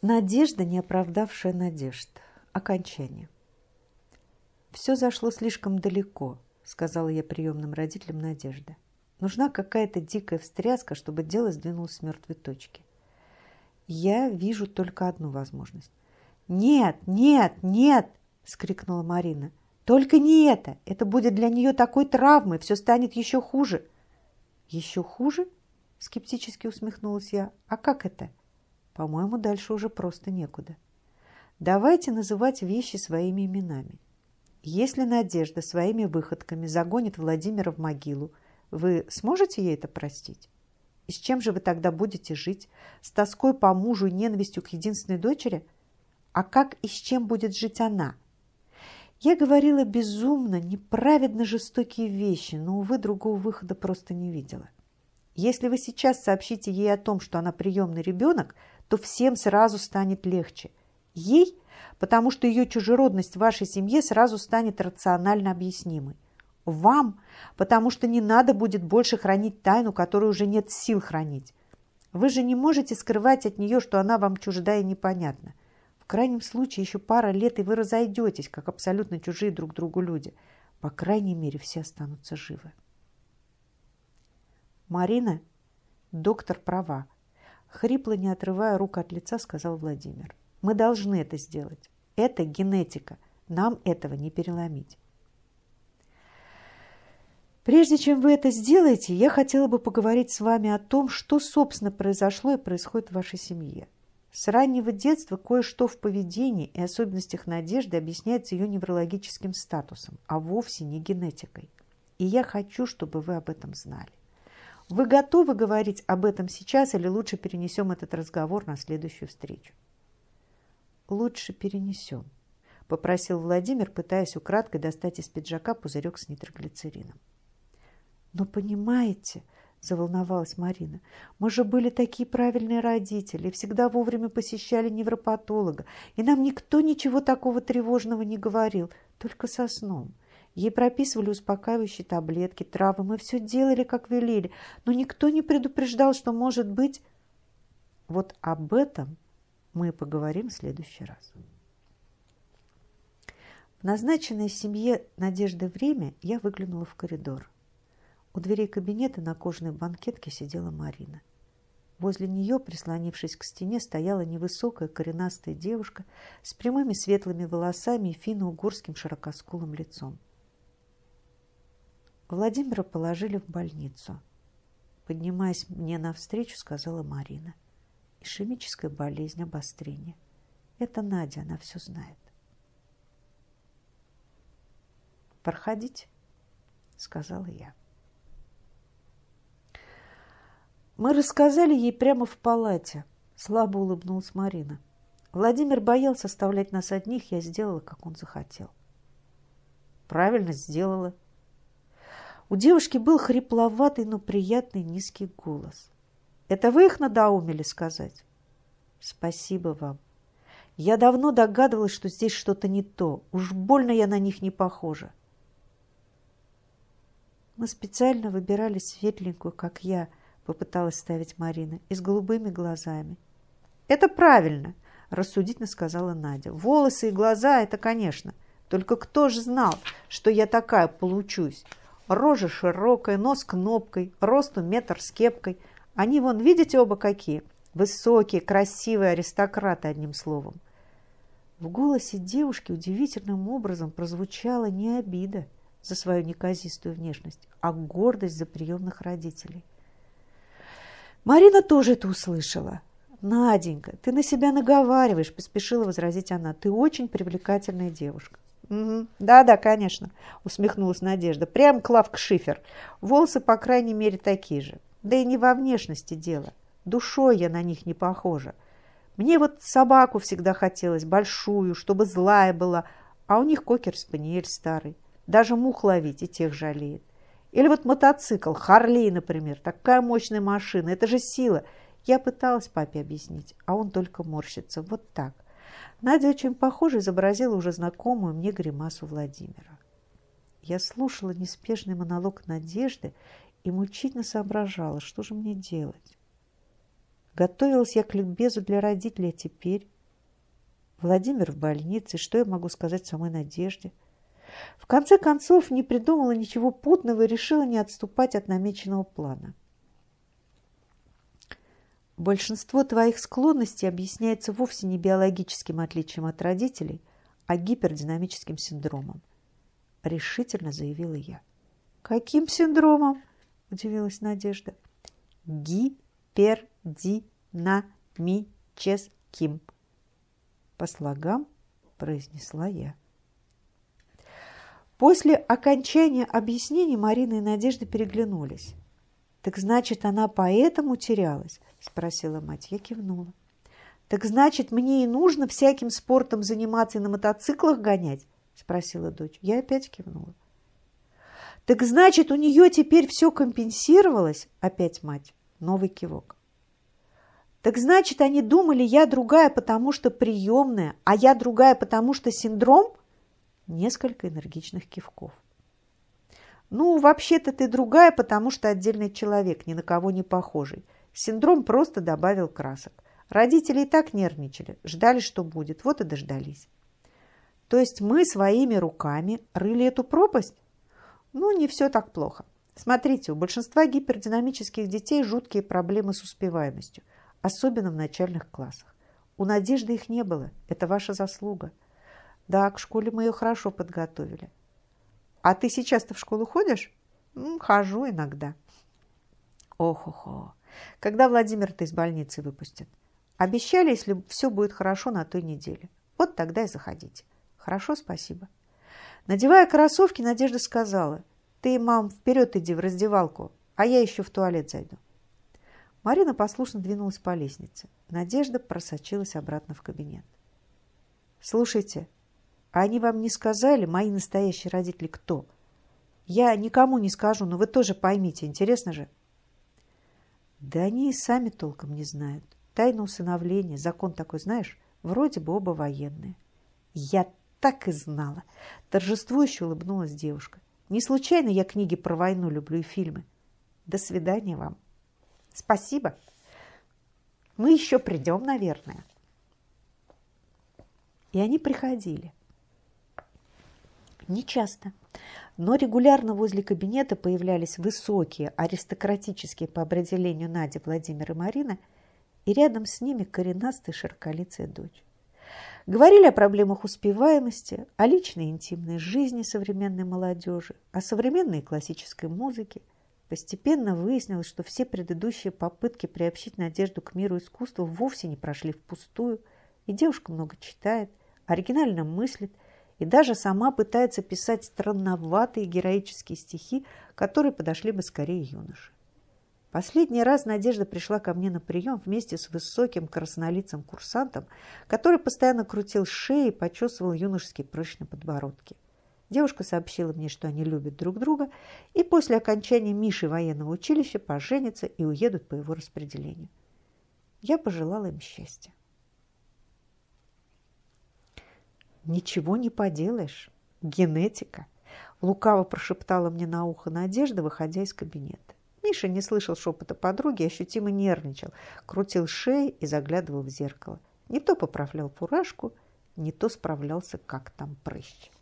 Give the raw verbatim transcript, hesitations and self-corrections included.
Надежда, не оправдавшая надежд. Окончание. «Все зашло слишком далеко», — сказала я приемным родителям Надежды. «Нужна какая-то дикая встряска, чтобы дело сдвинулось с мертвой точки. Я вижу только одну возможность». «Нет, нет, нет!» — скрикнула Марина. «Только не это! Это будет для нее такой травмой, все станет еще хуже!» «Еще хуже?» — скептически усмехнулась я. «А как это?» По-моему, дальше уже просто некуда. Давайте называть вещи своими именами. Если Надежда своими выходками загонит Владимира в могилу, вы сможете ей это простить? И с чем же вы тогда будете жить? С тоской по мужу и ненавистью к единственной дочери? А как и с чем будет жить она? Я говорила безумно, неправедно жестокие вещи, но, увы, другого выхода просто не видела. Если вы сейчас сообщите ей о том, что она приемный ребенок, то всем сразу станет легче. Ей, потому что ее чужеродность в вашей семье сразу станет рационально объяснимой. Вам, потому что не надо будет больше хранить тайну, которую уже нет сил хранить. Вы же не можете скрывать от нее, что она вам чужда и непонятна. В крайнем случае еще пара лет, и вы разойдетесь, как абсолютно чужие друг другу люди. По крайней мере, все останутся живы. Марина, доктор права. Хрипло, не отрывая рук от лица, сказал Владимир. Мы должны это сделать. Это генетика. Нам этого не переломить. Прежде чем вы это сделаете, я хотела бы поговорить с вами о том, что, собственно, произошло и происходит в вашей семье. С раннего детства кое-что в поведении и особенностях Надежды объясняется ее неврологическим статусом, а вовсе не генетикой. И я хочу, чтобы вы об этом знали. Вы готовы говорить об этом сейчас или лучше перенесем этот разговор на следующую встречу? Лучше перенесем, попросил Владимир, пытаясь украдкой достать из пиджака пузырек с нитроглицерином. Но понимаете, заволновалась Марина, мы же были такие правильные родители, всегда вовремя посещали невропатолога, и нам никто ничего такого тревожного не говорил, только со сном. Ей прописывали успокаивающие таблетки, травы. Мы все делали, как велели. Но никто не предупреждал, что может быть... Вот об этом мы поговорим в следующий раз. В назначенное семье Надежды время я выглянула в коридор. У дверей кабинета на кожаной банкетке сидела Марина. Возле нее, прислонившись к стене, стояла невысокая коренастая девушка с прямыми светлыми волосами и финно-угорским широкоскулым лицом. Владимира положили в больницу. Поднимаясь мне навстречу, сказала Марина. Ишемическая болезнь, обострение. Это Надя, она все знает. «Проходите», — сказала я. Мы рассказали ей прямо в палате, слабо улыбнулась Марина. Владимир боялся оставлять нас одних, я сделала, как он захотел. Правильно сделала. У девушки был хрипловатый, но приятный низкий голос. Это вы их надоумили сказать? Спасибо вам. Я давно догадывалась, что здесь что-то не то. Уж больно я на них не похожа. Мы специально выбирали светленькую, как я, попыталась ставить Марина, и с голубыми глазами. Это правильно, рассудительно сказала Надя. Волосы и глаза, это, конечно. Только кто же знал, что я такая получусь? Рожа широкая, нос кнопкой, росту метр с кепкой. Они вон, видите, оба какие? Высокие, красивые аристократы, одним словом. В голосе девушки удивительным образом прозвучала не обида за свою неказистую внешность, а гордость за приемных родителей. Марина тоже это услышала. «Наденька, ты на себя наговариваешь», – поспешила возразить она. «Ты очень привлекательная девушка». Угу. «Да-да, конечно», – усмехнулась Надежда. «Прям Клавка Шифер. Волосы, по крайней мере, такие же. Да и не во внешности дело. Душой я на них не похожа. Мне вот собаку всегда хотелось, большую, чтобы злая была, а у них кокер-спаниель старый. Даже мух ловить и тех жалеет. Или вот мотоцикл, Харлей, например, такая мощная машина, это же сила». Я пыталась папе объяснить, а он только морщится. Вот так. Надя очень похоже изобразила уже знакомую мне гримасу Владимира. Я слушала неспешный монолог Надежды и мучительно соображала, что же мне делать. Готовилась я к ликбезу для родителей, а теперь... Владимир в больнице, что я могу сказать самой Надежде? В конце концов, не придумала ничего путного и решила не отступать от намеченного плана. Большинство твоих склонностей объясняется вовсе не биологическим отличием от родителей, а гипердинамическим синдромом, решительно заявила я. Каким синдромом? Удивилась Надежда. Гипердинамическим. По слогам произнесла я. После окончания объяснений Марина и Надежда переглянулись. «Так значит, она поэтому терялась?» – спросила мать. Я кивнула. «Так значит, мне и нужно всяким спортом заниматься и на мотоциклах гонять?» – спросила дочь. Я опять кивнула. «Так значит, у нее теперь все компенсировалось?» – опять мать. Новый кивок. «Так значит, они думали, я другая, потому что приемная, а я другая, потому что синдром?» Несколько энергичных кивков. «Ну, вообще-то ты другая, потому что отдельный человек, ни на кого не похожий. Синдром просто добавил красок. Родители и так нервничали, ждали, что будет, вот и дождались». «То есть мы своими руками рыли эту пропасть?» «Ну, не все так плохо. Смотрите, у большинства гипердинамических детей жуткие проблемы с успеваемостью, особенно в начальных классах. У Надежды их не было, это ваша заслуга. Да, к школе мы ее хорошо подготовили. А ты сейчас-то в школу ходишь?» М, «Хожу иногда». «Ох-охо. Когда Владимир-то из больницы выпустят? Обещали, если все будет хорошо на той неделе. Вот тогда и заходите». «Хорошо, спасибо». Надевая кроссовки, Надежда сказала: «Ты, мам, вперед иди в раздевалку, а я еще в туалет зайду». Марина послушно двинулась по лестнице. Надежда просочилась обратно в кабинет. «Слушайте, а они вам не сказали, мои настоящие родители, кто? Я никому не скажу, но вы тоже поймите, интересно же». «Да они и сами толком не знают. Тайна усыновления, закон такой, знаешь, вроде бы оба военные». «Я так и знала!» – торжествующе улыбнулась девушка. «Не случайно я книги про войну люблю и фильмы. До свидания вам». «Спасибо. Мы еще придем, наверное». И они приходили. Не часто, но регулярно возле кабинета появлялись высокие, аристократические по определению Надя, Владимир и Марина, и рядом с ними коренастая широколицая дочь. Говорили о проблемах успеваемости, о личной интимной жизни современной молодежи, о современной и классической музыке. Постепенно выяснилось, что все предыдущие попытки приобщить Надежду к миру искусства вовсе не прошли впустую, и девушка много читает, оригинально мыслит и даже сама пытается писать странноватые героические стихи, которые подошли бы скорее юноше. Последний раз Надежда пришла ко мне на прием вместе с высоким краснолицым курсантом, который постоянно крутил шеи и почесывал юношеский прыщ на подбородке. Девушка сообщила мне, что они любят друг друга, и после окончания Миши военного училища поженятся и уедут по его распределению. Я пожелала им счастья. «Ничего не поделаешь. Генетика», – лукаво прошептала мне на ухо Надежда, выходя из кабинета. Миша не слышал шепота подруги, ощутимо нервничал, крутил шеи и заглядывал в зеркало. Не то поправлял фуражку, не то справлялся, как там прыщ.